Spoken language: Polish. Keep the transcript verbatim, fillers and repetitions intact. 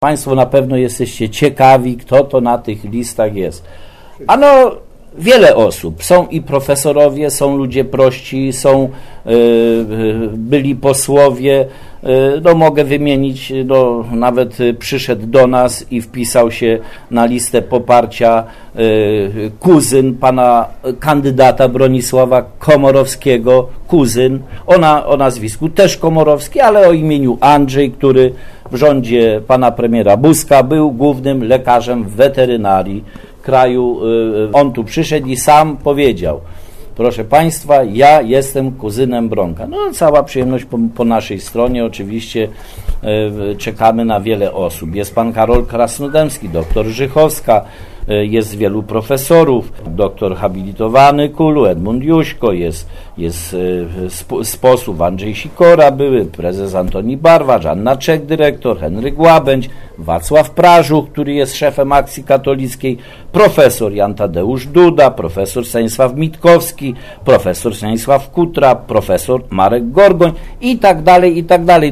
Państwo na pewno jesteście ciekawi, kto to na tych listach jest. Ano, wiele osób. Są i profesorowie, są ludzie prości, są y, y, byli posłowie. Y, no mogę wymienić, no, nawet przyszedł do nas i wpisał się na listę poparcia y, kuzyn pana kandydata Bronisława Komorowskiego, kuzyn, o, na, o nazwisku też Komorowski, ale o imieniu Andrzej, który w rządzie pana premiera Buzka był głównym lekarzem weterynarii kraju. On tu przyszedł i sam powiedział: proszę państwa, ja jestem kuzynem Bronka. No, cała przyjemność po, po naszej stronie. Oczywiście e, czekamy na wiele osób. Jest pan Karol Krasnodębski, doktor Żychowska, e, jest wielu profesorów, doktor habilitowany Kulu, Edmund Juśko, jest, jest e, sp, z posłów Andrzej Sikora, były prezes Antoni Barwacz, Anna Czech, dyrektor, Henryk Łabędź, Wacław Prażuch, który jest szefem Akcji Katolickiej, profesor Jan Tadeusz Duda, profesor Stanisław Mitkowski, profesor Stanisław Kutra, profesor Marek Gorgoń i tak dalej, i tak dalej.